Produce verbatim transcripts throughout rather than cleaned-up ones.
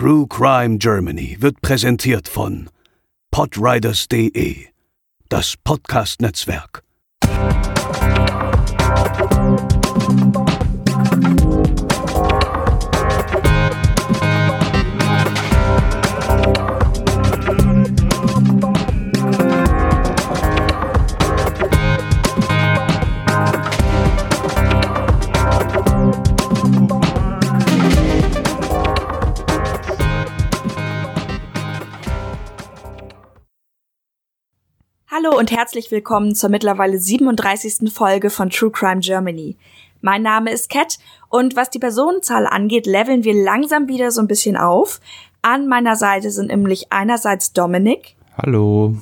True Crime Germany wird präsentiert von podriders punkt de, das Podcast-Netzwerk. Hallo und herzlich willkommen zur mittlerweile siebenunddreißigsten Folge von True Crime Germany. Mein Name ist Kat und was die Personenzahl angeht, leveln wir langsam wieder so ein bisschen auf. An meiner Seite sind nämlich einerseits Dominik. Hallo.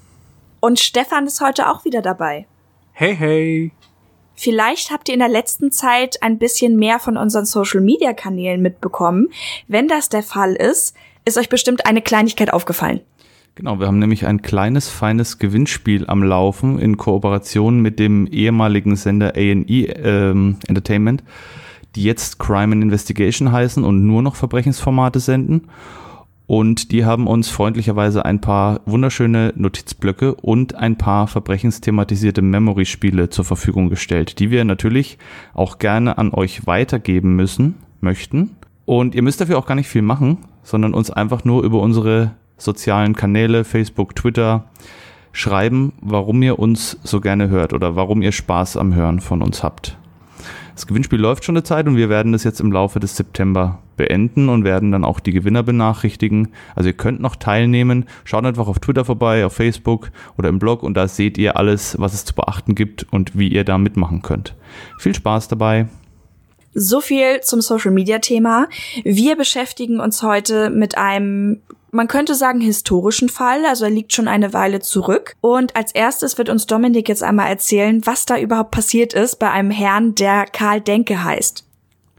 Und Stefan ist heute auch wieder dabei. Hey, hey. Vielleicht habt ihr in der letzten Zeit ein bisschen mehr von unseren Social-Media-Kanälen mitbekommen. Wenn das der Fall ist, ist euch bestimmt eine Kleinigkeit aufgefallen. Genau, wir haben nämlich ein kleines, feines Gewinnspiel am Laufen in Kooperation mit dem ehemaligen Sender A and E ähm, Entertainment, die jetzt Crime and Investigation heißen und nur noch Verbrechensformate senden. Und die haben uns freundlicherweise ein paar wunderschöne Notizblöcke und ein paar verbrechensthematisierte Memory-Spiele zur Verfügung gestellt, die wir natürlich auch gerne an euch weitergeben müssen, möchten. Und ihr müsst dafür auch gar nicht viel machen, sondern uns einfach nur über unsere sozialen Kanäle, Facebook, Twitter, schreiben, warum ihr uns so gerne hört oder warum ihr Spaß am Hören von uns habt. Das Gewinnspiel läuft schon eine Zeit und wir werden es jetzt im Laufe des September beenden und werden dann auch die Gewinner benachrichtigen. Also ihr könnt noch teilnehmen. Schaut einfach auf Twitter vorbei, auf Facebook oder im Blog und da seht ihr alles, was es zu beachten gibt und wie ihr da mitmachen könnt. Viel Spaß dabei. So viel zum Social-Media-Thema. Wir beschäftigen uns heute mit einem, man könnte sagen, historischen Fall, also er liegt schon eine Weile zurück. Und als erstes wird uns Dominik jetzt einmal erzählen, was da überhaupt passiert ist bei einem Herrn, der Karl Denke heißt.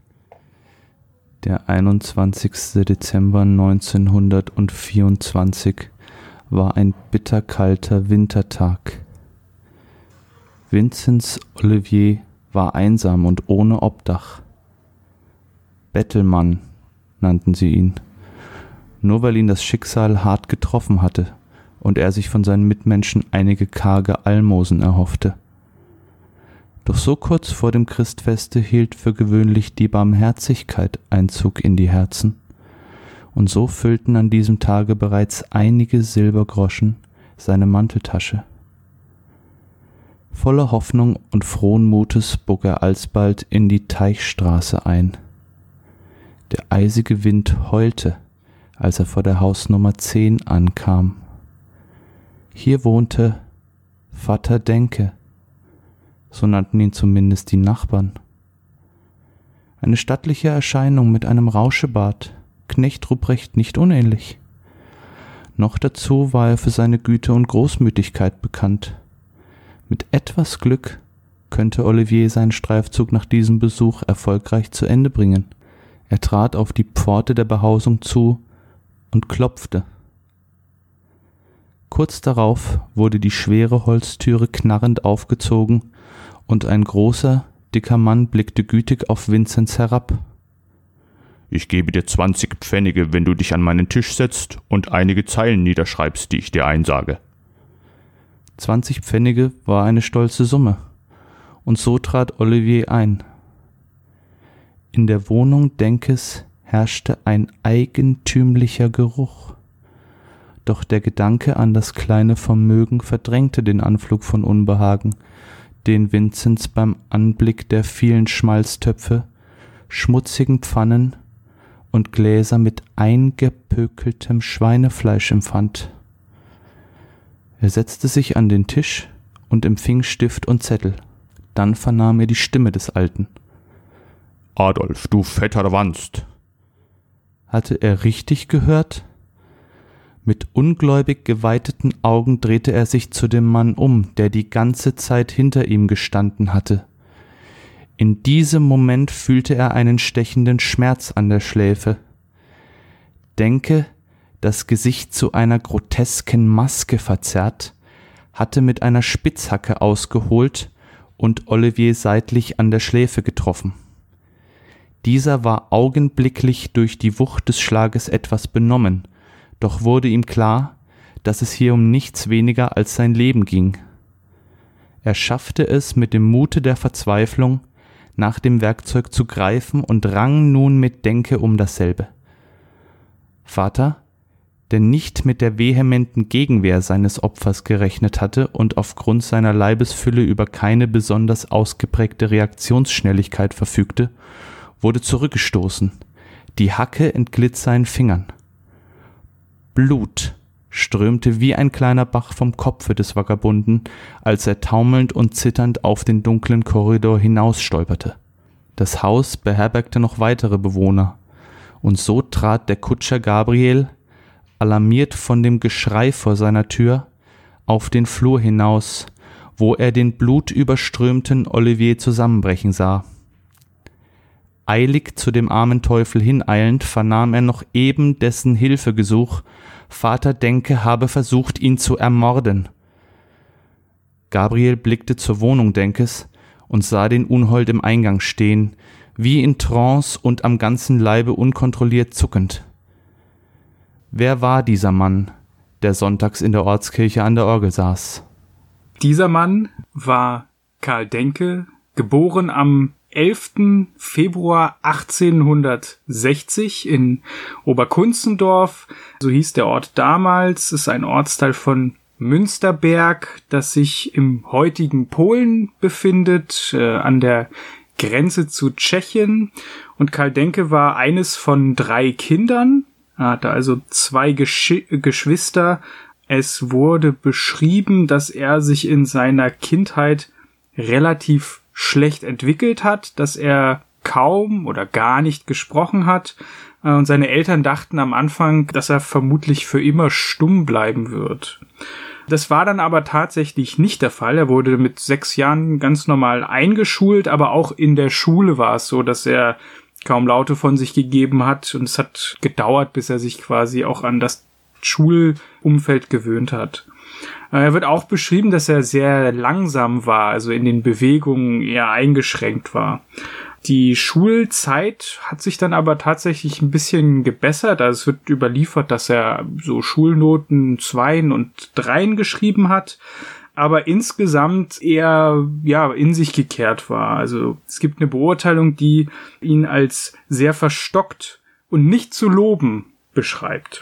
Der einundzwanzigster Dezember neunzehnhundertvierundzwanzig war ein bitterkalter Wintertag. Vinzenz Olivier war einsam und ohne Obdach. Bettelmann nannten sie ihn, nur weil ihn das Schicksal hart getroffen hatte und er sich von seinen Mitmenschen einige karge Almosen erhoffte. Doch so kurz vor dem Christfeste hielt für gewöhnlich die Barmherzigkeit Einzug in die Herzen, und so füllten an diesem Tage bereits einige Silbergroschen seine Manteltasche. Voller Hoffnung und frohen Mutes bog er alsbald in die Teichstraße ein. Der eisige Wind heulte, als er vor der Hausnummer zehn ankam. Hier wohnte Vater Denke, so nannten ihn zumindest die Nachbarn. Eine stattliche Erscheinung mit einem Rauschebart, Knecht Ruprecht nicht unähnlich. Noch dazu war er für seine Güte und Großmütigkeit bekannt. Mit etwas Glück könnte Olivier seinen Streifzug nach diesem Besuch erfolgreich zu Ende bringen. Er trat auf die Pforte der Behausung zu und klopfte. Kurz darauf wurde die schwere Holztüre knarrend aufgezogen und ein großer, dicker Mann blickte gütig auf Vinzenz herab. »Ich gebe dir zwanzig Pfennige, wenn du dich an meinen Tisch setzt und einige Zeilen niederschreibst, die ich dir einsage.« Zwanzig Pfennige war eine stolze Summe, und so trat Olivier ein. In der Wohnung Denkes herrschte ein eigentümlicher Geruch, doch der Gedanke an das kleine Vermögen verdrängte den Anflug von Unbehagen, den Vinzenz beim Anblick der vielen Schmalztöpfe, schmutzigen Pfannen und Gläser mit eingepökeltem Schweinefleisch empfand. Er setzte sich an den Tisch und empfing Stift und Zettel. Dann vernahm er die Stimme des Alten. »Adolf, du fetter Wanst!« Hatte er richtig gehört? Mit ungläubig geweiteten Augen drehte er sich zu dem Mann um, der die ganze Zeit hinter ihm gestanden hatte. In diesem Moment fühlte er einen stechenden Schmerz an der Schläfe. Denke, das Gesicht zu einer grotesken Maske verzerrt, hatte mit einer Spitzhacke ausgeholt und Olivier seitlich an der Schläfe getroffen. Dieser war augenblicklich durch die Wucht des Schlages etwas benommen, doch wurde ihm klar, dass es hier um nichts weniger als sein Leben ging. Er schaffte es mit dem Mute der Verzweiflung, nach dem Werkzeug zu greifen und rang nun mit Denke um dasselbe. Vater, der nicht mit der vehementen Gegenwehr seines Opfers gerechnet hatte und aufgrund seiner Leibesfülle über keine besonders ausgeprägte Reaktionsschnelligkeit verfügte, wurde zurückgestoßen. Die Hacke entglitt seinen Fingern. Blut strömte wie ein kleiner Bach vom Kopfe des Vagabunden, als er taumelnd und zitternd auf den dunklen Korridor hinausstolperte. Das Haus beherbergte noch weitere Bewohner, und so trat der Kutscher Gabriel, alarmiert von dem Geschrei vor seiner Tür, auf den Flur hinaus, wo er den blutüberströmten Olivier zusammenbrechen sah. Eilig zu dem armen Teufel hineilend vernahm er noch eben dessen Hilfegesuch, Vater Denke habe versucht, ihn zu ermorden. Gabriel blickte zur Wohnung Denkes und sah den Unhold im Eingang stehen, wie in Trance und am ganzen Leibe unkontrolliert zuckend. Wer war dieser Mann, der sonntags in der Ortskirche an der Orgel saß? Dieser Mann war Karl Denke, geboren am elften Februar achtzehnhundertsechzig in Oberkunzendorf, so hieß der Ort damals, ist ein Ortsteil von Münsterberg, das sich im heutigen Polen befindet, äh, an der Grenze zu Tschechien. Und Karl Denke war eines von drei Kindern, er hatte also zwei Gesch- Geschwister. Es wurde beschrieben, dass er sich in seiner Kindheit relativ schlecht entwickelt hat, dass er kaum oder gar nicht gesprochen hat. Und seine Eltern dachten am Anfang, dass er vermutlich für immer stumm bleiben wird. Das war dann aber tatsächlich nicht der Fall. Er wurde mit sechs Jahren ganz normal eingeschult, aber auch in der Schule war es so, dass er kaum Laute von sich gegeben hat. Und es hat gedauert, bis er sich quasi auch an das Schulumfeld gewöhnt hat. Er wird auch beschrieben, dass er sehr langsam war, also in den Bewegungen eher eingeschränkt war. Die Schulzeit hat sich dann aber tatsächlich ein bisschen gebessert. Also es wird überliefert, dass er so Schulnoten Zweien und Dreien geschrieben hat, aber insgesamt eher ja in sich gekehrt war. Also es gibt eine Beurteilung, die ihn als sehr verstockt und nicht zu loben beschreibt.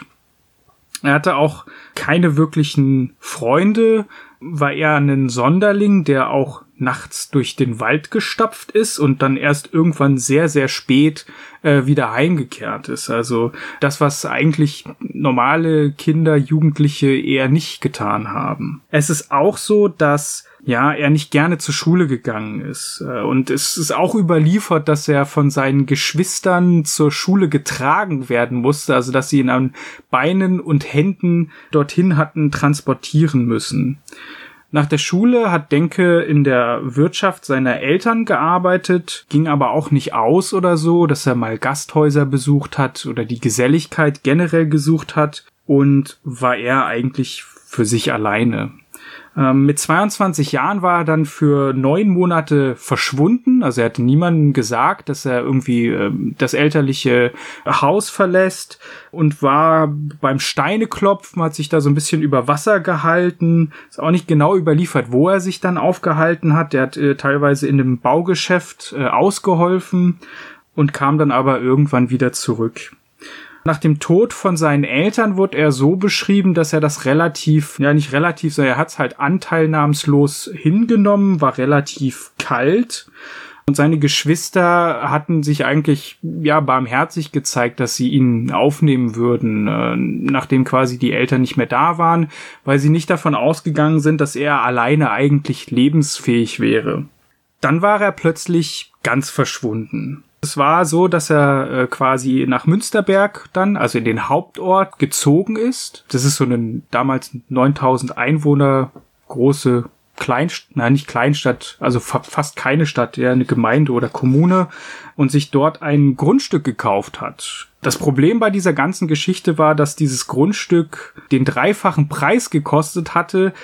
Er hatte auch keine wirklichen Freunde, war eher ein Sonderling, der auch nachts durch den Wald gestapft ist und dann erst irgendwann sehr, sehr spät äh, wieder heimgekehrt ist. Also das, was eigentlich normale Kinder, Jugendliche eher nicht getan haben. Es ist auch so, dass ja er nicht gerne zur Schule gegangen ist. Und es ist auch überliefert, dass er von seinen Geschwistern zur Schule getragen werden musste, also dass sie ihn an Beinen und Händen dorthin hatten transportieren müssen. Nach der Schule hat Denke in der Wirtschaft seiner Eltern gearbeitet, ging aber auch nicht aus oder so, dass er mal Gasthäuser besucht hat oder die Geselligkeit generell gesucht hat und war er eigentlich für sich alleine. Ähm, mit zweiundzwanzig Jahren war er dann für neun Monate verschwunden. Also er hatte niemandem gesagt, dass er irgendwie äh, das elterliche Haus verlässt und war beim Steineklopfen, hat sich da so ein bisschen über Wasser gehalten. Ist auch nicht genau überliefert, wo er sich dann aufgehalten hat. Er hat äh, teilweise in einem Baugeschäft äh, ausgeholfen und kam dann aber irgendwann wieder zurück. Nach dem Tod von seinen Eltern wurde er so beschrieben, dass er das relativ, ja nicht relativ, sondern er hat es halt anteilnahmslos hingenommen, war relativ kalt. Und seine Geschwister hatten sich eigentlich ja barmherzig gezeigt, dass sie ihn aufnehmen würden, äh, nachdem quasi die Eltern nicht mehr da waren, weil sie nicht davon ausgegangen sind, dass er alleine eigentlich lebensfähig wäre. Dann war er plötzlich ganz verschwunden. Es war so, dass er äh, quasi nach Münsterberg dann, also in den Hauptort, gezogen ist. Das ist so eine damals neuntausend Einwohner große Kleinstadt, nein, nicht Kleinstadt, also fa- fast keine Stadt, eher eine Gemeinde oder Kommune, und sich dort ein Grundstück gekauft hat. Das Problem bei dieser ganzen Geschichte war, dass dieses Grundstück den dreifachen Preis gekostet hatte,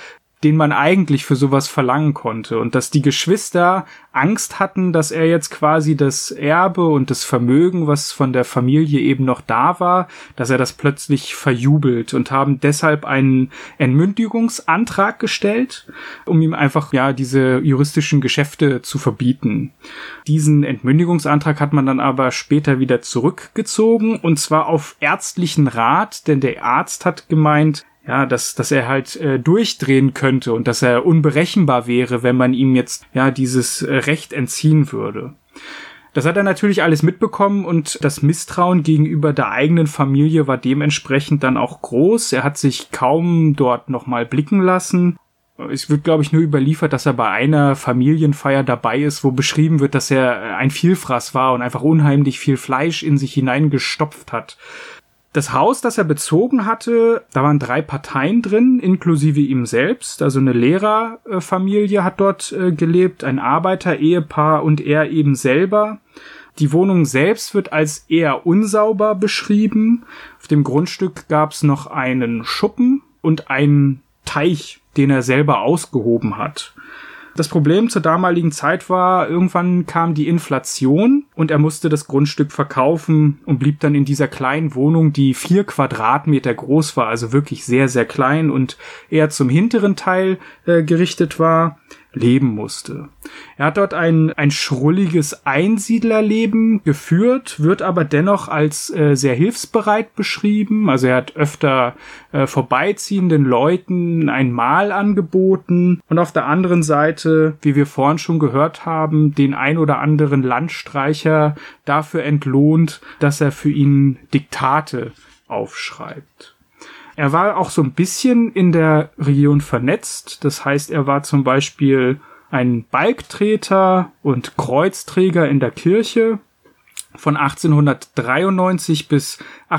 den man eigentlich für sowas verlangen konnte. Und dass die Geschwister Angst hatten, dass er jetzt quasi das Erbe und das Vermögen, was von der Familie eben noch da war, dass er das plötzlich verjubelt, und haben deshalb einen Entmündigungsantrag gestellt, um ihm einfach, ja, diese juristischen Geschäfte zu verbieten. Diesen Entmündigungsantrag hat man dann aber später wieder zurückgezogen, und zwar auf ärztlichen Rat, denn der Arzt hat gemeint, ja, dass, dass er halt äh, durchdrehen könnte und dass er unberechenbar wäre, wenn man ihm jetzt, ja, dieses äh, Recht entziehen würde. Das hat er natürlich alles mitbekommen, und das Misstrauen gegenüber der eigenen Familie war dementsprechend dann auch groß. Er hat sich kaum dort nochmal blicken lassen. Es wird, glaube ich, nur überliefert, dass er bei einer Familienfeier dabei ist, wo beschrieben wird, dass er ein Vielfraß war und einfach unheimlich viel Fleisch in sich hineingestopft hat. Das Haus, das er bezogen hatte, da waren drei Parteien drin, inklusive ihm selbst. Also eine Lehrerfamilie hat dort äh, gelebt, ein Arbeiter-Ehepaar und er eben selber. Die Wohnung selbst wird als eher unsauber beschrieben. Auf dem Grundstück gab es noch einen Schuppen und einen Teich, den er selber ausgehoben hat. Das Problem zur damaligen Zeit war, irgendwann kam die Inflation und er musste das Grundstück verkaufen und blieb dann in dieser kleinen Wohnung, die vier Quadratmeter groß war, also wirklich sehr, sehr klein und eher zum hinteren Teil äh, gerichtet war, leben musste. Er hat dort ein, ein schrulliges Einsiedlerleben geführt, wird aber dennoch als äh, sehr hilfsbereit beschrieben. Also er hat öfter äh, vorbeiziehenden Leuten ein Mahl angeboten und auf der anderen Seite, wie wir vorhin schon gehört haben, den ein oder anderen Landstreicher dafür entlohnt, dass er für ihn Diktate aufschreibt. Er war auch so ein bisschen in der Region vernetzt. Das heißt, er war zum Beispiel ein Balgtreter und Kreuzträger in der Kirche von achtzehnhundertdreiundneunzig bis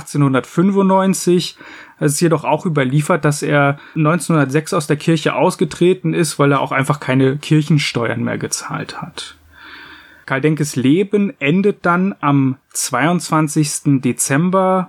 achtzehnhundertfünfundneunzig. Es ist jedoch auch überliefert, dass er neunzehnhundertsechs aus der Kirche ausgetreten ist, weil er auch einfach keine Kirchensteuern mehr gezahlt hat. Karl Denkes Leben endet dann am zweiundzwanzigsten Dezember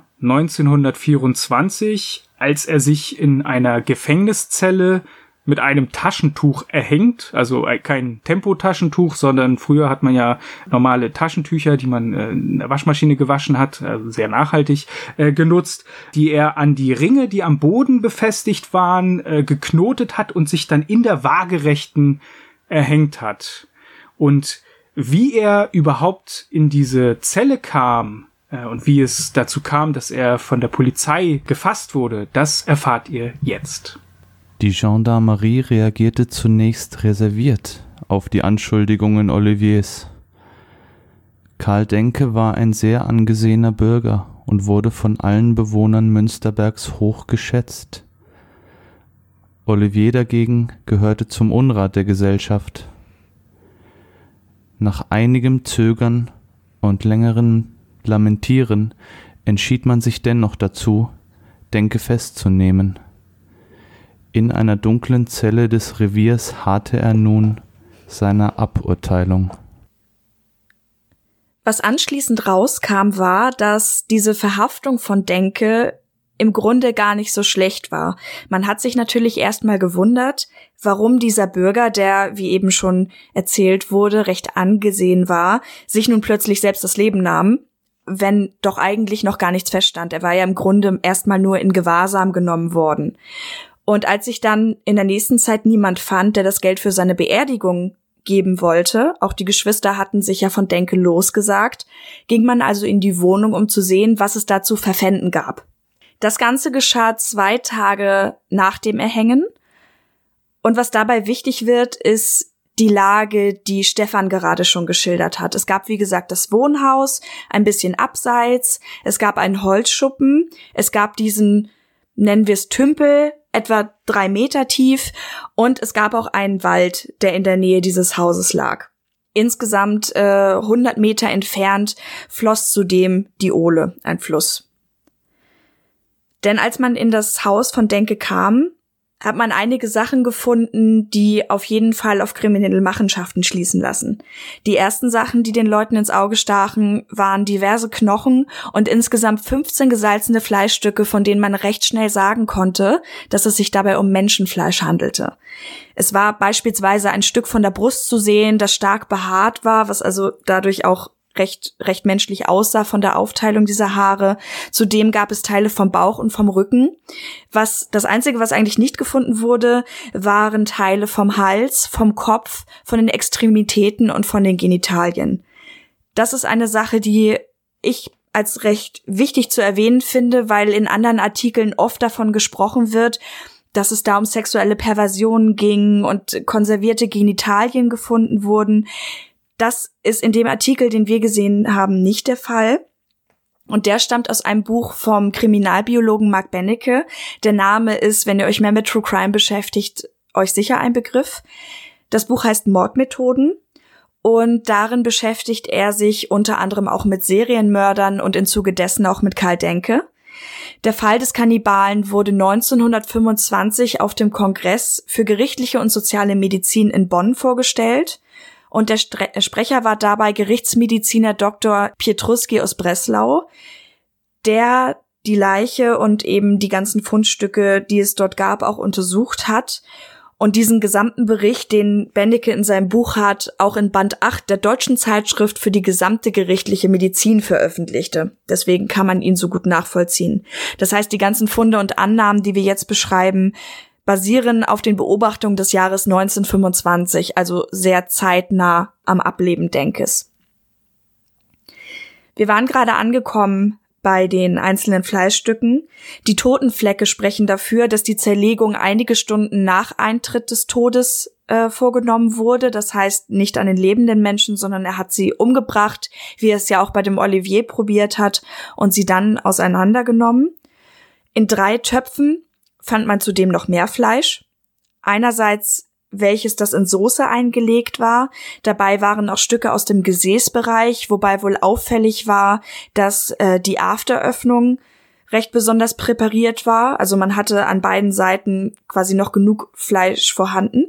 neunzehnhundertvierundzwanzig, als er sich in einer Gefängniszelle mit einem Taschentuch erhängt, also kein Tempotaschentuch, sondern früher hat man ja normale Taschentücher, die man in der Waschmaschine gewaschen hat, also sehr nachhaltig äh, genutzt, die er an die Ringe, die am Boden befestigt waren, äh, geknotet hat und sich dann in der Waagerechten erhängt hat. Und wie er überhaupt in diese Zelle kam, und wie es dazu kam, dass er von der Polizei gefasst wurde, das erfahrt ihr jetzt. Die Gendarmerie reagierte zunächst reserviert auf die Anschuldigungen Oliviers. Karl Denke war ein sehr angesehener Bürger und wurde von allen Bewohnern Münsterbergs hoch geschätzt. Olivier dagegen gehörte zum Unrat der Gesellschaft. Nach einigem Zögern und längeren Lamentieren entschied man sich dennoch dazu, Denke festzunehmen. In einer dunklen Zelle des Reviers harrte er nun seiner Aburteilung. Was anschließend rauskam, war, dass diese Verhaftung von Denke im Grunde gar nicht so schlecht war. Man hat sich natürlich erstmal gewundert, warum dieser Bürger, der, wie eben schon erzählt wurde, recht angesehen war, sich nun plötzlich selbst das Leben nahm, wenn doch eigentlich noch gar nichts feststand. Er war ja im Grunde erstmal nur in Gewahrsam genommen worden. Und als sich dann in der nächsten Zeit niemand fand, der das Geld für seine Beerdigung geben wollte, auch die Geschwister hatten sich ja von Denke losgesagt, ging man also in die Wohnung, um zu sehen, was es da zu verpfänden gab. Das Ganze geschah zwei Tage nach dem Erhängen. Und was dabei wichtig wird, ist die Lage, die Stefan gerade schon geschildert hat. Es gab, wie gesagt, das Wohnhaus, ein bisschen abseits, es gab einen Holzschuppen, es gab diesen, nennen wir es Tümpel, etwa drei Meter tief, und es gab auch einen Wald, der in der Nähe dieses Hauses lag. Insgesamt äh, hundert Meter entfernt floss zudem die Ohle, ein Fluss. Denn als man in das Haus von Denke kam, hat man einige Sachen gefunden, die auf jeden Fall auf kriminelle Machenschaften schließen lassen. Die ersten Sachen, die den Leuten ins Auge stachen, waren diverse Knochen und insgesamt fünfzehn gesalzene Fleischstücke, von denen man recht schnell sagen konnte, dass es sich dabei um Menschenfleisch handelte. Es war beispielsweise ein Stück von der Brust zu sehen, das stark behaart war, was also dadurch auch recht recht menschlich aussah von der Aufteilung dieser Haare. Zudem gab es Teile vom Bauch und vom Rücken. Was das Einzige, was eigentlich nicht gefunden wurde, waren Teile vom Hals, vom Kopf, von den Extremitäten und von den Genitalien. Das ist eine Sache, die ich als recht wichtig zu erwähnen finde, weil in anderen Artikeln oft davon gesprochen wird, dass es da um sexuelle Perversionen ging und konservierte Genitalien gefunden wurden. Das ist in dem Artikel, den wir gesehen haben, nicht der Fall. Und der stammt aus einem Buch vom Kriminalbiologen Mark Benecke. Der Name ist, wenn ihr euch mehr mit True Crime beschäftigt, euch sicher ein Begriff. Das Buch heißt Mordmethoden. Und darin beschäftigt er sich unter anderem auch mit Serienmördern und im Zuge dessen auch mit Karl Denke. Der Fall des Kannibalen wurde neunzehnhundertfünfundzwanzig auf dem Kongress für gerichtliche und soziale Medizin in Bonn vorgestellt. Und der Stre- Sprecher war dabei Gerichtsmediziner Doktor Pietruski aus Breslau, der die Leiche und eben die ganzen Fundstücke, die es dort gab, auch untersucht hat und diesen gesamten Bericht, den Benecke in seinem Buch hat, auch in Band acht der Deutschen Zeitschrift für die gesamte gerichtliche Medizin veröffentlichte. Deswegen kann man ihn so gut nachvollziehen. Das heißt, die ganzen Funde und Annahmen, die wir jetzt beschreiben, basieren auf den Beobachtungen des Jahres neunzehnhundertfünfundzwanzig, also sehr zeitnah am Ableben Denkes. Wir waren gerade angekommen bei den einzelnen Fleischstücken. Die Totenflecke sprechen dafür, dass die Zerlegung einige Stunden nach Eintritt des Todes äh, vorgenommen wurde. Das heißt, nicht an den lebenden Menschen, sondern er hat sie umgebracht, wie er es ja auch bei dem Olivier probiert hat, und sie dann auseinandergenommen. In drei Töpfen fand man zudem noch mehr Fleisch. Einerseits welches, das in Soße eingelegt war. Dabei waren auch Stücke aus dem Gesäßbereich, wobei wohl auffällig war, dass äh, die Afteröffnung recht besonders präpariert war. Also man hatte an beiden Seiten quasi noch genug Fleisch vorhanden.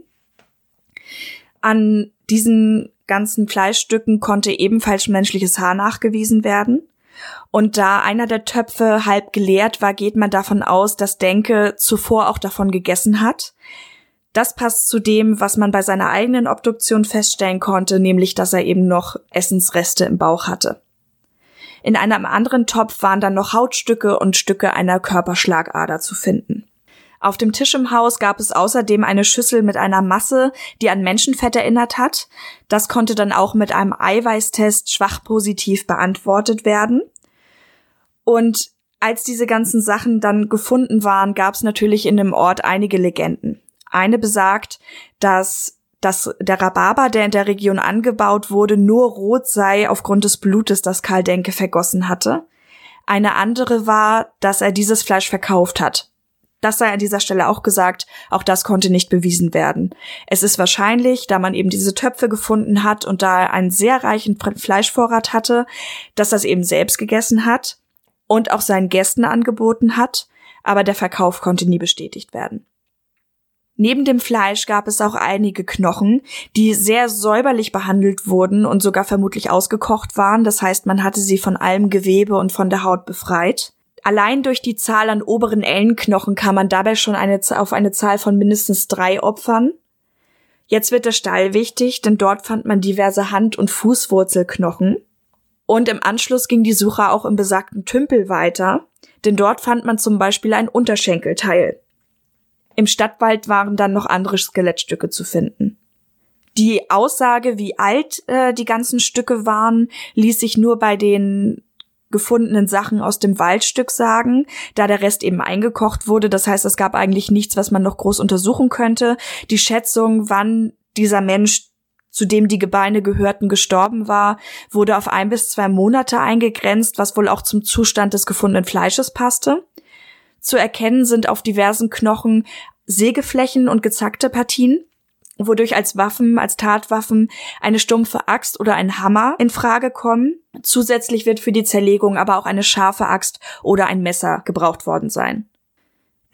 An diesen ganzen Fleischstücken konnte ebenfalls menschliches Haar nachgewiesen werden. Und da einer der Töpfe halb geleert war, geht man davon aus, dass Denke zuvor auch davon gegessen hat. Das passt zu dem, was man bei seiner eigenen Obduktion feststellen konnte, nämlich, dass er eben noch Essensreste im Bauch hatte. In einem anderen Topf waren dann noch Hautstücke und Stücke einer Körperschlagader zu finden. Auf dem Tisch im Haus gab es außerdem eine Schüssel mit einer Masse, die an Menschenfett erinnert hat. Das konnte dann auch mit einem Eiweißtest schwach positiv beantwortet werden. Und als diese ganzen Sachen dann gefunden waren, gab es natürlich in dem Ort einige Legenden. Eine besagt, dass, dass der Rhabarber, der in der Region angebaut wurde, nur rot sei aufgrund des Blutes, das Karl Denke vergossen hatte. Eine andere war, dass er dieses Fleisch verkauft hat. Das sei an dieser Stelle auch gesagt, auch das konnte nicht bewiesen werden. Es ist wahrscheinlich, da man eben diese Töpfe gefunden hat und da er einen sehr reichen Fleischvorrat hatte, dass er es eben selbst gegessen hat und auch seinen Gästen angeboten hat, aber der Verkauf konnte nie bestätigt werden. Neben dem Fleisch gab es auch einige Knochen, die sehr säuberlich behandelt wurden und sogar vermutlich ausgekocht waren. Das heißt, man hatte sie von allem Gewebe und von der Haut befreit. Allein durch die Zahl an oberen Ellenknochen kam man dabei schon eine, auf eine Zahl von mindestens drei Opfern. Jetzt wird der Stall wichtig, denn dort fand man diverse Hand- und Fußwurzelknochen. Und im Anschluss ging die Suche auch im besagten Tümpel weiter, denn dort fand man zum Beispiel ein Unterschenkelteil. Im Stadtwald waren dann noch andere Skelettstücke zu finden. Die Aussage, wie alt äh, die ganzen Stücke waren, ließ sich nur bei den gefundenen Sachen aus dem Waldstück sagen, da der Rest eben eingekocht wurde. Das heißt, es gab eigentlich nichts, was man noch groß untersuchen könnte. Die Schätzung, wann dieser Mensch, zu dem die Gebeine gehörten, gestorben war, wurde auf ein bis zwei Monate eingegrenzt, was wohl auch zum Zustand des gefundenen Fleisches passte. Zu erkennen sind auf diversen Knochen Sägeflächen und gezackte Partien, wodurch als Waffen, als Tatwaffen eine stumpfe Axt oder ein Hammer in Frage kommen. Zusätzlich wird für die Zerlegung aber auch eine scharfe Axt oder ein Messer gebraucht worden sein.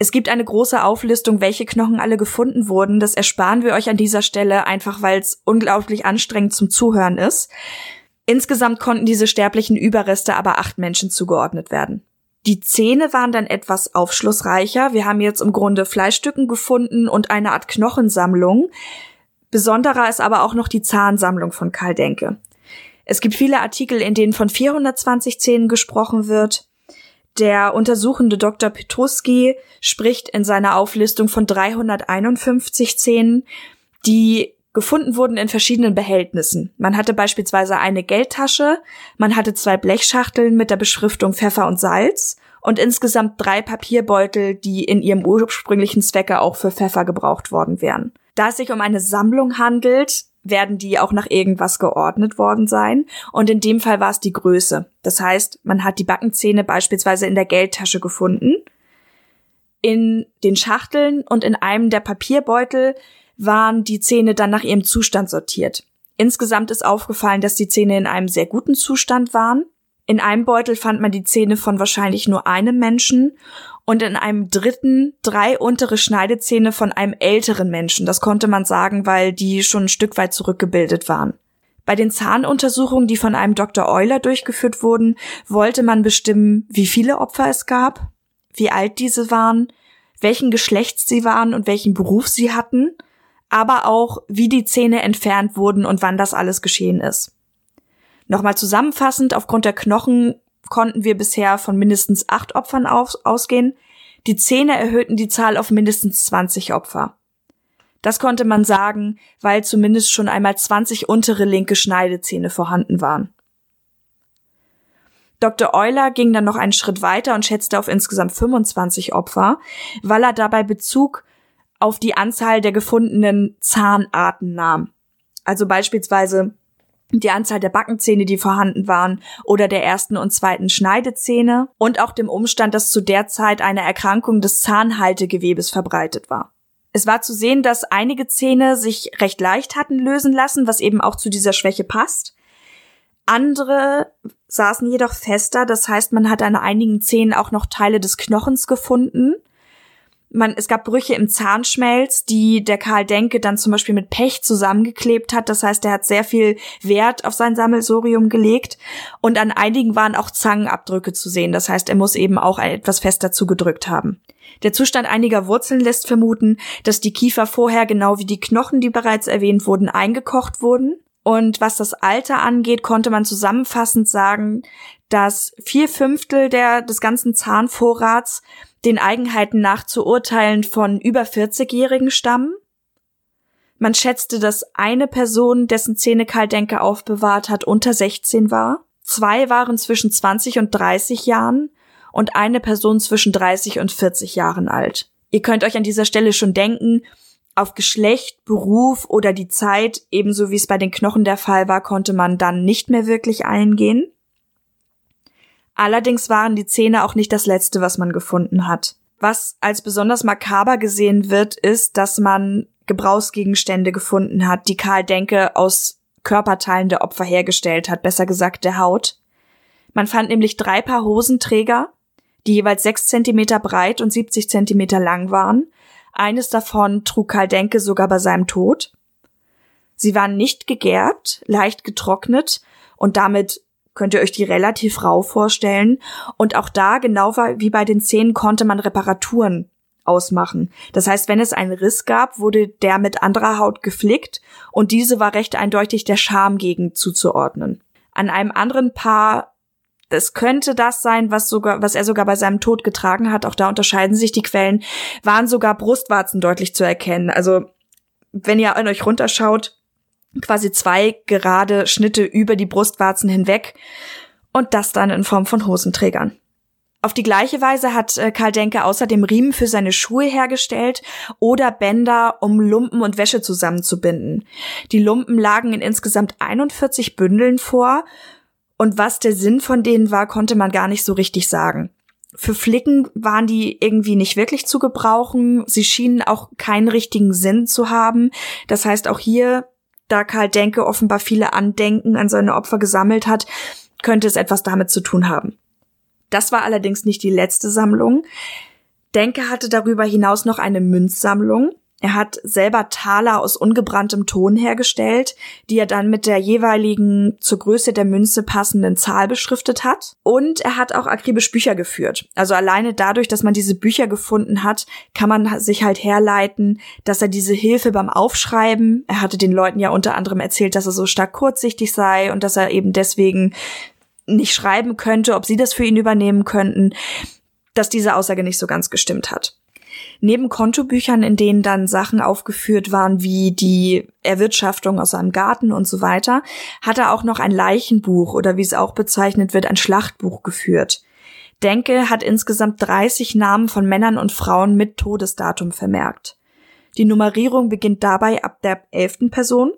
Es gibt eine große Auflistung, welche Knochen alle gefunden wurden. Das ersparen wir euch an dieser Stelle, einfach weil es unglaublich anstrengend zum Zuhören ist. Insgesamt konnten diese sterblichen Überreste aber acht Menschen zugeordnet werden. Die Zähne waren dann etwas aufschlussreicher. Wir haben jetzt im Grunde Fleischstücken gefunden und eine Art Knochensammlung. Besonderer ist aber auch noch die Zahnsammlung von Karl Denke. Es gibt viele Artikel, in denen von vierhundertzwanzig Zähnen gesprochen wird. Der untersuchende Doktor Petruski spricht in seiner Auflistung von dreihunderteinundfünfzig Zähnen, die gefunden wurden in verschiedenen Behältnissen. Man hatte beispielsweise eine Geldtasche, man hatte zwei Blechschachteln mit der Beschriftung Pfeffer und Salz und insgesamt drei Papierbeutel, die in ihrem ursprünglichen Zwecke auch für Pfeffer gebraucht worden wären. Da es sich um eine Sammlung handelt, werden die auch nach irgendwas geordnet worden sein. Und in dem Fall war es die Größe. Das heißt, man hat die Backenzähne beispielsweise in der Geldtasche gefunden. In den Schachteln und in einem der Papierbeutel waren die Zähne dann nach ihrem Zustand sortiert. Insgesamt ist aufgefallen, dass die Zähne in einem sehr guten Zustand waren. In einem Beutel fand man die Zähne von wahrscheinlich nur einem Menschen und in einem dritten drei untere Schneidezähne von einem älteren Menschen. Das konnte man sagen, weil die schon ein Stück weit zurückgebildet waren. Bei den Zahnuntersuchungen, die von einem Doktor Euler durchgeführt wurden, wollte man bestimmen, wie viele Opfer es gab, wie alt diese waren, welchen Geschlechts sie waren und welchen Beruf sie hatten, aber auch, wie die Zähne entfernt wurden und wann das alles geschehen ist. Nochmal zusammenfassend, aufgrund der Knochen konnten wir bisher von mindestens acht Opfern aus- ausgehen. Die Zähne erhöhten die Zahl auf mindestens zwanzig Opfer. Das konnte man sagen, weil zumindest schon einmal zwanzig untere linke Schneidezähne vorhanden waren. Doktor Euler ging dann noch einen Schritt weiter und schätzte auf insgesamt fünfundzwanzig Opfer, weil er dabei Bezug auf die Anzahl der gefundenen Zahnarten nahm. Also beispielsweise die Anzahl der Backenzähne, die vorhanden waren, oder der ersten und zweiten Schneidezähne und auch dem Umstand, dass zu der Zeit eine Erkrankung des Zahnhaltegewebes verbreitet war. Es war zu sehen, dass einige Zähne sich recht leicht hatten lösen lassen, was eben auch zu dieser Schwäche passt. Andere saßen jedoch fester, das heißt, man hat an einigen Zähnen auch noch Teile des Knochens gefunden. Man, es gab Brüche im Zahnschmelz, die der Karl Denke dann zum Beispiel mit Pech zusammengeklebt hat. Das heißt, er hat sehr viel Wert auf sein Sammelsurium gelegt. Und an einigen waren auch Zangenabdrücke zu sehen. Das heißt, er muss eben auch etwas fester zugedrückt haben. Der Zustand einiger Wurzeln lässt vermuten, dass die Kiefer vorher, genau wie die Knochen, die bereits erwähnt wurden, eingekocht wurden. Und was das Alter angeht, konnte man zusammenfassend sagen, dass vier Fünftel der, des ganzen Zahnvorrats den Eigenheiten nach zu urteilen von über vierzigjährigen stammen. Man schätzte, dass eine Person, dessen Zähne Karl Denke aufbewahrt hat, unter sechzehn war. Zwei waren zwischen zwanzig und dreißig Jahren und eine Person zwischen dreißig und vierzig Jahren alt. Ihr könnt euch an dieser Stelle schon denken, auf Geschlecht, Beruf oder die Zeit, ebenso wie es bei den Knochen der Fall war, konnte man dann nicht mehr wirklich eingehen. Allerdings waren die Zähne auch nicht das Letzte, was man gefunden hat. Was als besonders makaber gesehen wird, ist, dass man Gebrauchsgegenstände gefunden hat, die Karl Denke aus Körperteilen der Opfer hergestellt hat, besser gesagt der Haut. Man fand nämlich drei Paar Hosenträger, die jeweils sechs Zentimeter breit und siebzig Zentimeter lang waren. Eines davon trug Karl Denke sogar bei seinem Tod. Sie waren nicht gegerbt, leicht getrocknet und damit könnt ihr euch die relativ rau vorstellen. Und auch da, genau wie bei den Zähnen, konnte man Reparaturen ausmachen. Das heißt, wenn es einen Riss gab, wurde der mit anderer Haut geflickt und diese war recht eindeutig der Schamgegend zuzuordnen. An einem anderen Paar, das könnte das sein, was sogar, was er sogar bei seinem Tod getragen hat, auch da unterscheiden sich die Quellen, waren sogar Brustwarzen deutlich zu erkennen. Also, wenn ihr an euch runterschaut, quasi zwei gerade Schnitte über die Brustwarzen hinweg und das dann in Form von Hosenträgern. Auf die gleiche Weise hat Karl Denke außerdem Riemen für seine Schuhe hergestellt oder Bänder, um Lumpen und Wäsche zusammenzubinden. Die Lumpen lagen in insgesamt einundvierzig Bündeln vor und was der Sinn von denen war, konnte man gar nicht so richtig sagen. Für Flicken waren die irgendwie nicht wirklich zu gebrauchen. Sie schienen auch keinen richtigen Sinn zu haben. Das heißt, auch hier, da Karl Denke offenbar viele Andenken an seine Opfer gesammelt hat, könnte es etwas damit zu tun haben. Das war allerdings nicht die letzte Sammlung, Denke hatte darüber hinaus noch eine Münzsammlung. Er hat selber Taler aus ungebranntem Ton hergestellt, die er dann mit der jeweiligen zur Größe der Münze passenden Zahl beschriftet hat. Und er hat auch akribisch Bücher geführt. Also alleine dadurch, dass man diese Bücher gefunden hat, kann man sich halt herleiten, dass er diese Hilfe beim Aufschreiben, er hatte den Leuten ja unter anderem erzählt, dass er so stark kurzsichtig sei und dass er eben deswegen nicht schreiben könnte, ob sie das für ihn übernehmen könnten, dass diese Aussage nicht so ganz gestimmt hat. Neben Kontobüchern, in denen dann Sachen aufgeführt waren wie die Erwirtschaftung aus seinem Garten und so weiter, hat er auch noch ein Leichenbuch oder wie es auch bezeichnet wird, ein Schlachtbuch geführt. Denke hat insgesamt dreißig Namen von Männern und Frauen mit Todesdatum vermerkt. Die Nummerierung beginnt dabei ab der elften Person.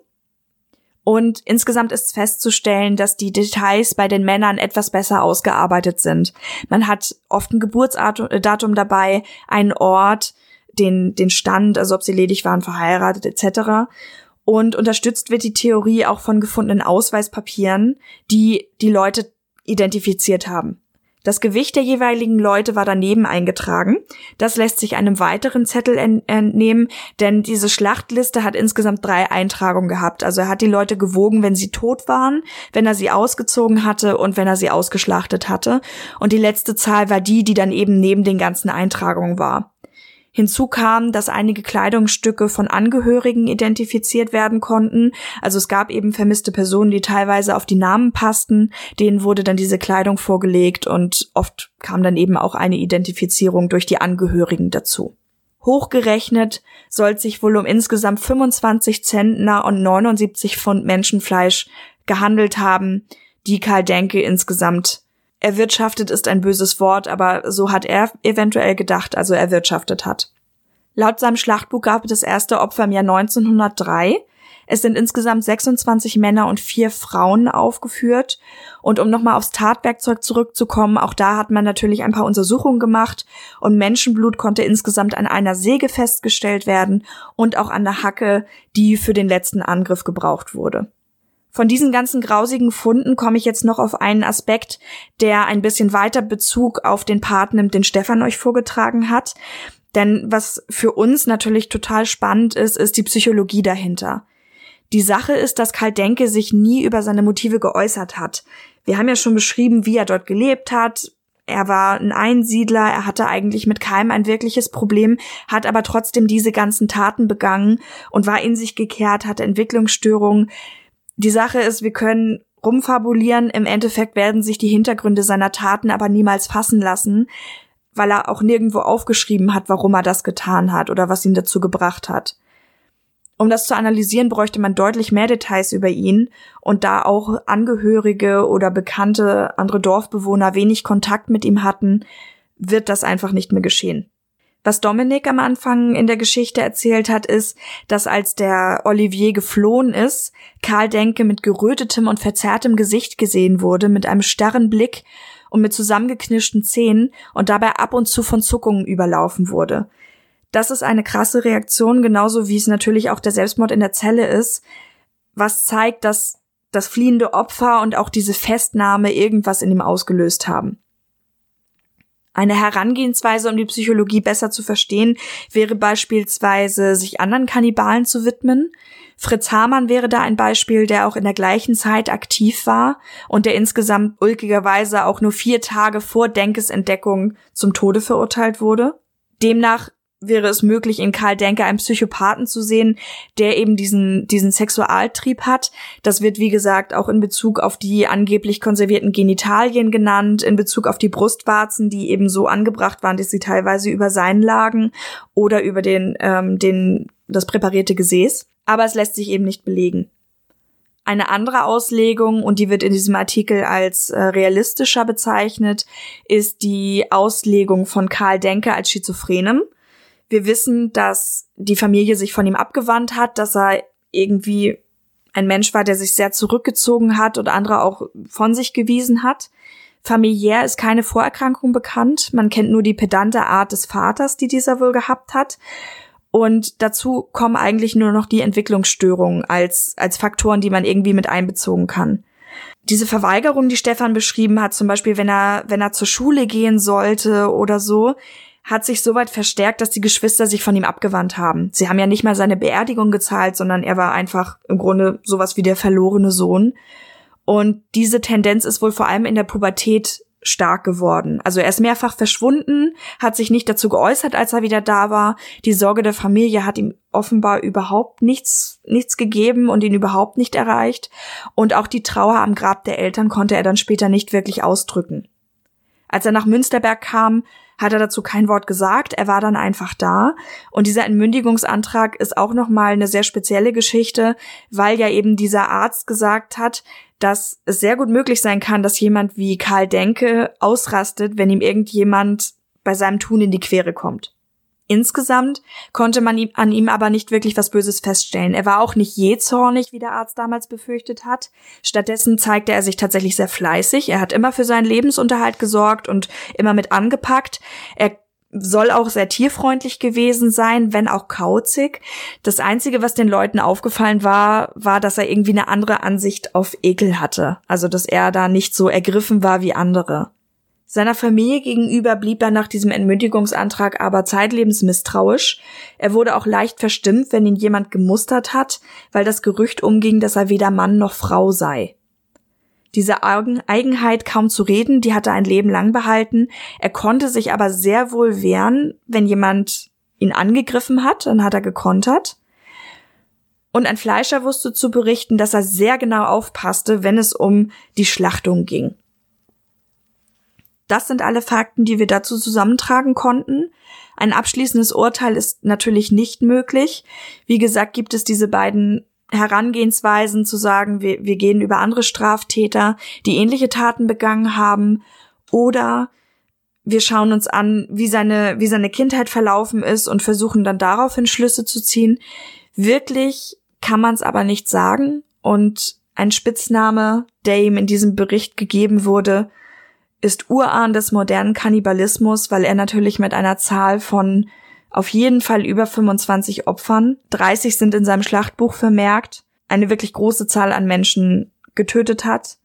Und insgesamt ist festzustellen, dass die Details bei den Männern etwas besser ausgearbeitet sind. Man hat oft ein Geburtsdatum dabei, einen Ort, den, den Stand, also ob sie ledig waren, verheiratet et cetera. Und unterstützt wird die Theorie auch von gefundenen Ausweispapieren, die die Leute identifiziert haben. Das Gewicht der jeweiligen Leute war daneben eingetragen. Das lässt sich einem weiteren Zettel entnehmen, denn diese Schlachtliste hat insgesamt drei Eintragungen gehabt. Also er hat die Leute gewogen, wenn sie tot waren, wenn er sie ausgezogen hatte und wenn er sie ausgeschlachtet hatte. Und die letzte Zahl war die, die dann eben neben den ganzen Eintragungen war. Hinzu kam, dass einige Kleidungsstücke von Angehörigen identifiziert werden konnten. Also es gab eben vermisste Personen, die teilweise auf die Namen passten. Denen wurde dann diese Kleidung vorgelegt und oft kam dann eben auch eine Identifizierung durch die Angehörigen dazu. Hochgerechnet soll es sich wohl um insgesamt fünfundzwanzig Zentner und neunundsiebzig Pfund Menschenfleisch gehandelt haben, die Karl Denke insgesamt erwirtschaftet ist ein böses Wort, aber so hat er eventuell gedacht, also erwirtschaftet hat. Laut seinem Schlachtbuch gab es das erste Opfer im Jahr neunzehnhundertdrei. Es sind insgesamt sechsundzwanzig Männer und vier Frauen aufgeführt. Und um nochmal aufs Tatwerkzeug zurückzukommen, auch da hat man natürlich ein paar Untersuchungen gemacht und Menschenblut konnte insgesamt an einer Säge festgestellt werden und auch an der Hacke, die für den letzten Angriff gebraucht wurde. Von diesen ganzen grausigen Funden komme ich jetzt noch auf einen Aspekt, der ein bisschen weiter Bezug auf den Part nimmt, den Stefan euch vorgetragen hat. Denn was für uns natürlich total spannend ist, ist die Psychologie dahinter. Die Sache ist, dass Karl Denke sich nie über seine Motive geäußert hat. Wir haben ja schon beschrieben, wie er dort gelebt hat. Er war ein Einsiedler, er hatte eigentlich mit keinem ein wirkliches Problem, hat aber trotzdem diese ganzen Taten begangen und war in sich gekehrt, hatte Entwicklungsstörungen. Die Sache ist, wir können rumfabulieren, im Endeffekt werden sich die Hintergründe seiner Taten aber niemals fassen lassen, weil er auch nirgendwo aufgeschrieben hat, warum er das getan hat oder was ihn dazu gebracht hat. Um das zu analysieren, bräuchte man deutlich mehr Details über ihn und da auch Angehörige oder bekannte andere Dorfbewohner wenig Kontakt mit ihm hatten, wird das einfach nicht mehr geschehen. Was Dominik am Anfang in der Geschichte erzählt hat, ist, dass als der Olivier geflohen ist, Karl Denke mit gerötetem und verzerrtem Gesicht gesehen wurde, mit einem starren Blick und mit zusammengeknirschten Zähnen und dabei ab und zu von Zuckungen überlaufen wurde. Das ist eine krasse Reaktion, genauso wie es natürlich auch der Selbstmord in der Zelle ist, was zeigt, dass das fliehende Opfer und auch diese Festnahme irgendwas in ihm ausgelöst haben. Eine Herangehensweise, um die Psychologie besser zu verstehen, wäre beispielsweise, sich anderen Kannibalen zu widmen. Fritz Hamann wäre da ein Beispiel, der auch in der gleichen Zeit aktiv war und der insgesamt ulkigerweise auch nur vier Tage vor Denkes Entdeckung zum Tode verurteilt wurde. Demnach wäre es möglich, in Karl Denke einen Psychopathen zu sehen, der eben diesen diesen Sexualtrieb hat. Das wird, wie gesagt, auch in Bezug auf die angeblich konservierten Genitalien genannt, in Bezug auf die Brustwarzen, die eben so angebracht waren, dass sie teilweise über seinen lagen oder über den ähm, den das präparierte Gesäß. Aber es lässt sich eben nicht belegen. Eine andere Auslegung, und die wird in diesem Artikel als äh, realistischer bezeichnet, ist die Auslegung von Karl Denke als Schizophrenem. Wir wissen, dass die Familie sich von ihm abgewandt hat, dass er irgendwie ein Mensch war, der sich sehr zurückgezogen hat und andere auch von sich gewiesen hat. Familiär ist keine Vorerkrankung bekannt. Man kennt nur die pedante Art des Vaters, die dieser wohl gehabt hat. Und dazu kommen eigentlich nur noch die Entwicklungsstörungen als, als Faktoren, die man irgendwie mit einbezogen kann. Diese Verweigerung, die Stefan beschrieben hat, zum Beispiel, wenn er, wenn er zur Schule gehen sollte oder so, hat sich soweit verstärkt, dass die Geschwister sich von ihm abgewandt haben. Sie haben ja nicht mal seine Beerdigung gezahlt, sondern er war einfach im Grunde sowas wie der verlorene Sohn. Und diese Tendenz ist wohl vor allem in der Pubertät stark geworden. Also er ist mehrfach verschwunden, hat sich nicht dazu geäußert, als er wieder da war. Die Sorge der Familie hat ihm offenbar überhaupt nichts, nichts gegeben und ihn überhaupt nicht erreicht. Und auch die Trauer am Grab der Eltern konnte er dann später nicht wirklich ausdrücken. Als er nach Münsterberg kam, hat er dazu kein Wort gesagt, er war dann einfach da. Und dieser Entmündigungsantrag ist auch nochmal eine sehr spezielle Geschichte, weil ja eben dieser Arzt gesagt hat, dass es sehr gut möglich sein kann, dass jemand wie Karl Denke ausrastet, wenn ihm irgendjemand bei seinem Tun in die Quere kommt. Insgesamt konnte man ihm, an ihm aber nicht wirklich was Böses feststellen. Er war auch nicht jähzornig, wie der Arzt damals befürchtet hat. Stattdessen zeigte er sich tatsächlich sehr fleißig. Er hat immer für seinen Lebensunterhalt gesorgt und immer mit angepackt. Er soll auch sehr tierfreundlich gewesen sein, wenn auch kauzig. Das Einzige, was den Leuten aufgefallen war, war, dass er irgendwie eine andere Ansicht auf Ekel hatte. Also, dass er da nicht so ergriffen war wie andere. Seiner Familie gegenüber blieb er nach diesem Entmündigungsantrag aber zeitlebens misstrauisch. Er wurde auch leicht verstimmt, wenn ihn jemand gemustert hat, weil das Gerücht umging, dass er weder Mann noch Frau sei. Diese Eigenheit, kaum zu reden, die hat er ein Leben lang behalten. Er konnte sich aber sehr wohl wehren, wenn jemand ihn angegriffen hat, dann hat er gekontert. Und ein Fleischer wusste zu berichten, dass er sehr genau aufpasste, wenn es um die Schlachtung ging. Das sind alle Fakten, die wir dazu zusammentragen konnten. Ein abschließendes Urteil ist natürlich nicht möglich. Wie gesagt, gibt es diese beiden Herangehensweisen, zu sagen, wir, wir gehen über andere Straftäter, die ähnliche Taten begangen haben, oder wir schauen uns an, wie seine, wie seine Kindheit verlaufen ist und versuchen dann daraufhin Schlüsse zu ziehen. Wirklich kann man es aber nicht sagen, und ein Spitzname, der ihm in diesem Bericht gegeben wurde, ist Urahn des modernen Kannibalismus, weil er natürlich mit einer Zahl von auf jeden Fall über fünfundzwanzig Opfern, dreißig sind in seinem Schlachtbuch vermerkt, eine wirklich große Zahl an Menschen getötet hat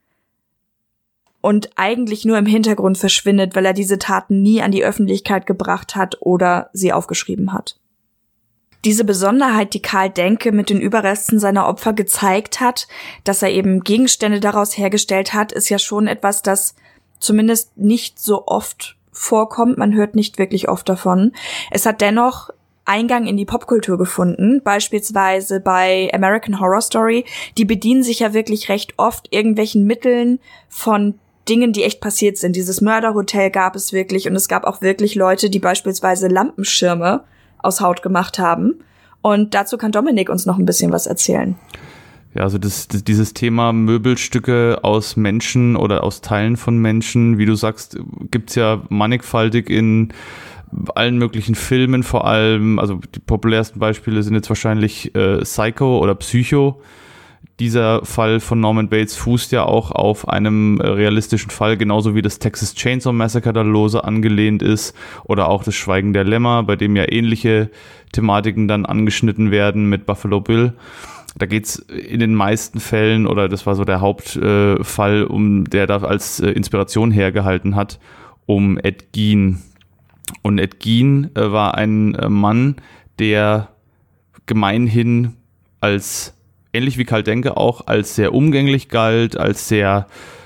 und eigentlich nur im Hintergrund verschwindet, weil er diese Taten nie an die Öffentlichkeit gebracht hat oder sie aufgeschrieben hat. Diese Besonderheit, die Karl Denke mit den Überresten seiner Opfer gezeigt hat, dass er eben Gegenstände daraus hergestellt hat, ist ja schon etwas, das zumindest nicht so oft vorkommt. Man hört nicht wirklich oft davon. Es hat dennoch Eingang in die Popkultur gefunden, beispielsweise bei American Horror Story. Die bedienen sich ja wirklich recht oft irgendwelchen Mitteln von Dingen, die echt passiert sind. Dieses Mörderhotel gab es wirklich, und es gab auch wirklich Leute, die beispielsweise Lampenschirme aus Haut gemacht haben. Und dazu kann Dominik uns noch ein bisschen was erzählen. Ja, also das, das, dieses Thema Möbelstücke aus Menschen oder aus Teilen von Menschen, wie du sagst, gibt's ja mannigfaltig in allen möglichen Filmen, vor allem, also die populärsten Beispiele sind jetzt wahrscheinlich äh, Psycho oder Psycho. Dieser Fall von Norman Bates fußt ja auch auf einem äh, realistischen Fall, genauso wie das Texas Chainsaw Massacre da lose angelehnt ist, oder auch das Schweigen der Lämmer, bei dem ja ähnliche Thematiken dann angeschnitten werden mit Buffalo Bill. Da geht's in den meisten Fällen, oder das war so der Hauptfall, äh, um der da als äh, Inspiration hergehalten hat, um Ed Gein. Und Ed Gein äh, war ein äh, Mann, der gemeinhin als, ähnlich wie Karl Denke auch, als sehr umgänglich galt, als sehr,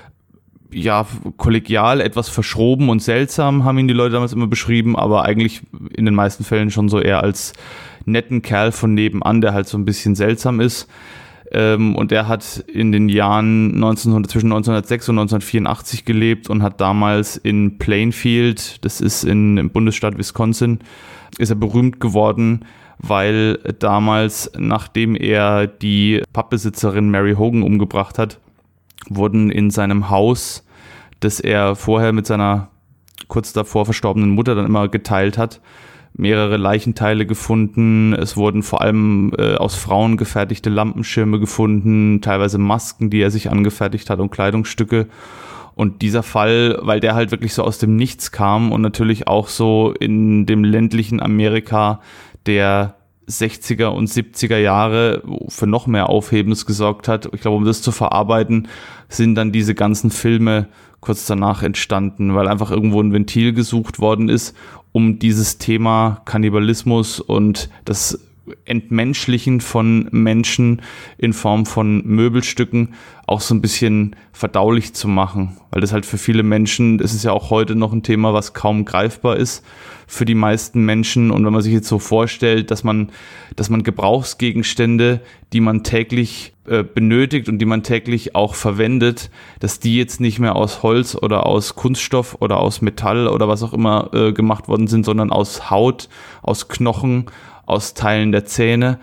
ja, kollegial, etwas verschroben und seltsam, haben ihn die Leute damals immer beschrieben, aber eigentlich in den meisten Fällen schon so eher als netten Kerl von nebenan, der halt so ein bisschen seltsam ist. Ähm, und der hat in den Jahren neunzehnhundert, zwischen neunzehnhundertsechs und neunzehnhundertvierundachtzig gelebt und hat damals in Plainfield, das ist in, im Bundesstaat Wisconsin, ist er berühmt geworden, weil damals, nachdem er die Pappbesitzerin Mary Hogan umgebracht hat, wurden in seinem Haus, das er vorher mit seiner kurz davor verstorbenen Mutter dann immer geteilt hat, mehrere Leichenteile gefunden. Es wurden vor allem äh, aus Frauen gefertigte Lampenschirme gefunden, teilweise Masken, die er sich angefertigt hat, und Kleidungsstücke. Und dieser Fall, weil der halt wirklich so aus dem Nichts kam und natürlich auch so in dem ländlichen Amerika der sechziger und siebziger Jahre für noch mehr Aufhebens gesorgt hat. Ich glaube, um das zu verarbeiten, sind dann diese ganzen Filme kurz danach entstanden, weil einfach irgendwo ein Ventil gesucht worden ist, um dieses Thema Kannibalismus und das Entmenschlichen von Menschen in Form von Möbelstücken auch so ein bisschen verdaulich zu machen, weil das halt für viele Menschen, das ist ja auch heute noch ein Thema, was kaum greifbar ist für die meisten Menschen. Und wenn man sich jetzt so vorstellt, dass man, dass man Gebrauchsgegenstände, die man täglich äh, benötigt und die man täglich auch verwendet, dass die jetzt nicht mehr aus Holz oder aus Kunststoff oder aus Metall oder was auch immer äh, gemacht worden sind, sondern aus Haut, aus Knochen, aus Teilen der Zähne.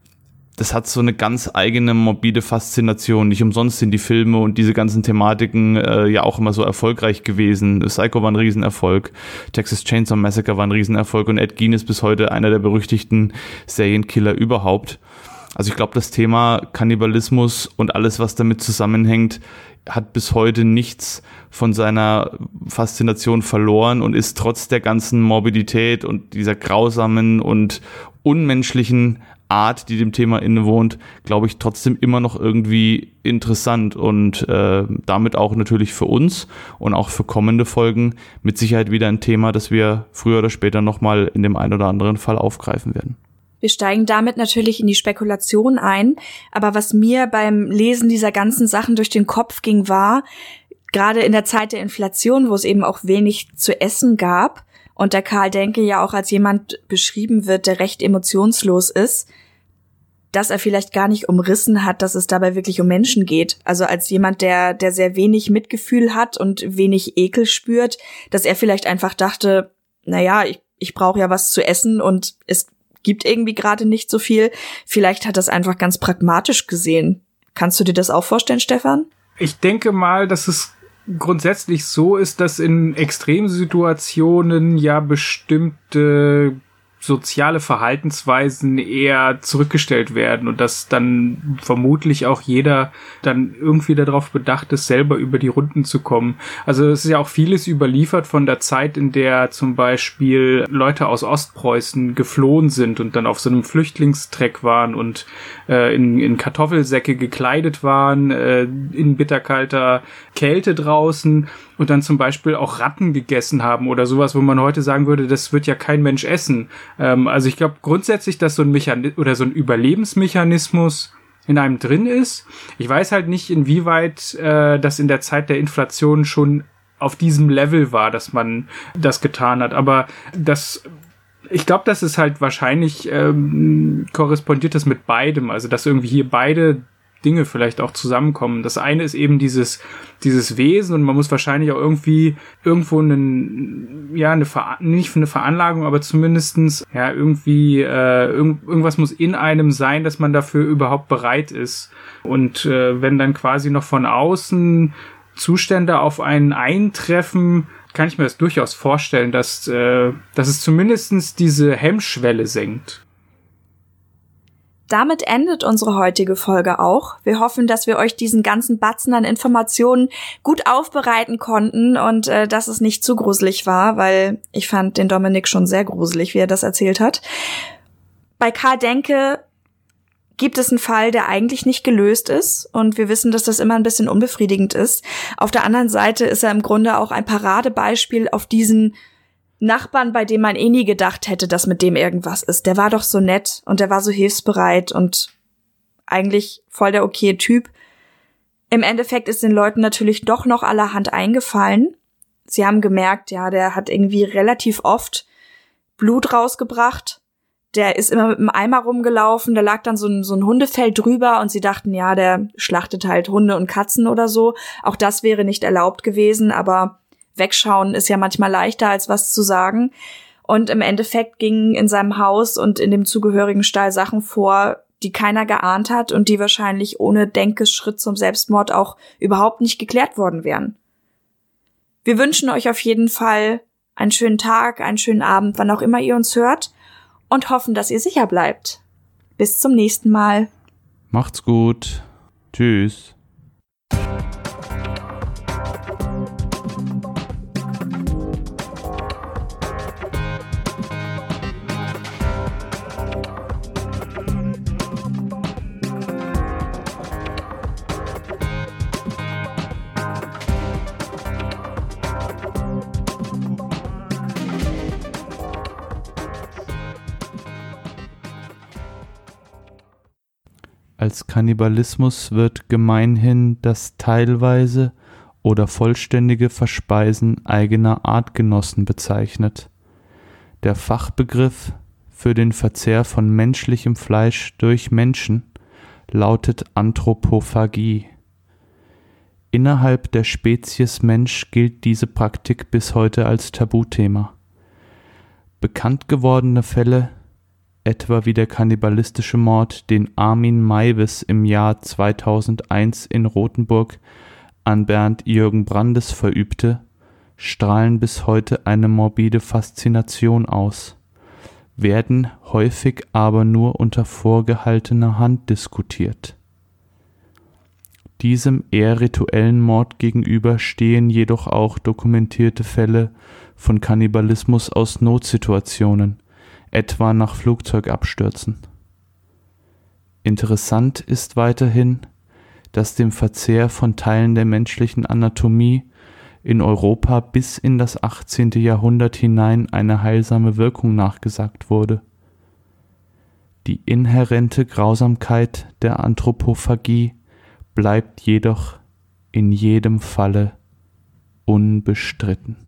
Das hat so eine ganz eigene morbide Faszination. Nicht umsonst sind die Filme und diese ganzen Thematiken äh, ja auch immer so erfolgreich gewesen. Psycho war ein Riesenerfolg, Texas Chainsaw Massacre war ein Riesenerfolg und Ed Gein ist bis heute einer der berüchtigten Serienkiller überhaupt. Also ich glaube, das Thema Kannibalismus und alles, was damit zusammenhängt, hat bis heute nichts von seiner Faszination verloren und ist trotz der ganzen Morbidität und dieser grausamen und unmenschlichen Art, die dem Thema innewohnt, glaube ich, trotzdem immer noch irgendwie interessant und äh, damit auch natürlich für uns und auch für kommende Folgen mit Sicherheit wieder ein Thema, das wir früher oder später nochmal in dem einen oder anderen Fall aufgreifen werden. Wir steigen damit natürlich in die Spekulation ein, aber was mir beim Lesen dieser ganzen Sachen durch den Kopf ging, war, gerade in der Zeit der Inflation, wo es eben auch wenig zu essen gab und der Karl Denke ja auch als jemand beschrieben wird, der recht emotionslos ist, dass er vielleicht gar nicht umrissen hat, dass es dabei wirklich um Menschen geht. Also als jemand, der der sehr wenig Mitgefühl hat und wenig Ekel spürt, dass er vielleicht einfach dachte, naja, ich, ich brauche ja was zu essen und es gibt irgendwie gerade nicht so viel. Vielleicht hat das einfach ganz pragmatisch gesehen. Kannst du dir das auch vorstellen, Stefan? Ich denke mal, dass es grundsätzlich so ist, dass in Extremsituationen ja bestimmte soziale Verhaltensweisen eher zurückgestellt werden und dass dann vermutlich auch jeder dann irgendwie darauf bedacht ist, selber über die Runden zu kommen. Also es ist ja auch vieles überliefert von der Zeit, in der zum Beispiel Leute aus Ostpreußen geflohen sind und dann auf so einem Flüchtlingstreck waren und äh, in, in Kartoffelsäcke gekleidet waren, äh, in bitterkalter Kälte draußen und dann zum Beispiel auch Ratten gegessen haben oder sowas, wo man heute sagen würde, das wird ja kein Mensch essen. Ähm, also ich glaube grundsätzlich, dass so ein Mechanismus oder so ein Überlebensmechanismus in einem drin ist. Ich weiß halt nicht, inwieweit äh, das in der Zeit der Inflation schon auf diesem Level war, dass man das getan hat. Aber das, ich glaube, das ist halt wahrscheinlich ähm, korrespondiert das mit beidem. Also dass irgendwie hier beide Dinge vielleicht auch zusammenkommen. Das eine ist eben dieses dieses Wesen und man muss wahrscheinlich auch irgendwie irgendwo einen, ja, eine Ver- nicht eine Veranlagung, aber zumindestens ja irgendwie äh, irgend, irgendwas muss in einem sein, dass man dafür überhaupt bereit ist. Und äh, wenn dann quasi noch von außen Zustände auf einen eintreffen, kann ich mir das durchaus vorstellen, dass äh, dass es zumindestens diese Hemmschwelle senkt. Damit endet unsere heutige Folge auch. Wir hoffen, dass wir euch diesen ganzen Batzen an Informationen gut aufbereiten konnten und äh, dass es nicht zu gruselig war, weil ich fand den Dominik schon sehr gruselig, wie er das erzählt hat. Bei Karl Denke gibt es einen Fall, der eigentlich nicht gelöst ist und wir wissen, dass das immer ein bisschen unbefriedigend ist. Auf der anderen Seite ist er im Grunde auch ein Paradebeispiel auf diesen Nachbarn, bei dem man eh nie gedacht hätte, dass mit dem irgendwas ist. Der war doch so nett und der war so hilfsbereit und eigentlich voll der okay Typ. Im Endeffekt ist den Leuten natürlich doch noch allerhand eingefallen. Sie haben gemerkt, ja, der hat irgendwie relativ oft Blut rausgebracht. Der ist immer mit einem Eimer rumgelaufen, da lag dann so ein, so ein Hundefell drüber und sie dachten, ja, der schlachtet halt Hunde und Katzen oder so. Auch das wäre nicht erlaubt gewesen, aber wegschauen ist ja manchmal leichter, als was zu sagen. Und im Endeffekt gingen in seinem Haus und in dem zugehörigen Stall Sachen vor, die keiner geahnt hat und die wahrscheinlich ohne Denkes Schritt zum Selbstmord auch überhaupt nicht geklärt worden wären. Wir wünschen euch auf jeden Fall einen schönen Tag, einen schönen Abend, wann auch immer ihr uns hört und hoffen, dass ihr sicher bleibt. Bis zum nächsten Mal. Macht's gut. Tschüss. Als Kannibalismus wird gemeinhin das teilweise oder vollständige Verspeisen eigener Artgenossen bezeichnet. Der Fachbegriff für den Verzehr von menschlichem Fleisch durch Menschen lautet Anthropophagie. Innerhalb der Spezies Mensch gilt diese Praktik bis heute als Tabuthema. Bekannt gewordene Fälle, etwa wie der kannibalistische Mord, den Armin Meiwes im Jahr zweitausendeins in Rothenburg an Bernd Jürgen Brandes verübte, strahlen bis heute eine morbide Faszination aus, werden häufig aber nur unter vorgehaltener Hand diskutiert. Diesem eher rituellen Mord gegenüber stehen jedoch auch dokumentierte Fälle von Kannibalismus aus Notsituationen, etwa nach Flugzeugabstürzen. Interessant ist weiterhin, dass dem Verzehr von Teilen der menschlichen Anatomie in Europa bis in das achtzehnte Jahrhundert hinein eine heilsame Wirkung nachgesagt wurde. Die inhärente Grausamkeit der Anthropophagie bleibt jedoch in jedem Falle unbestritten.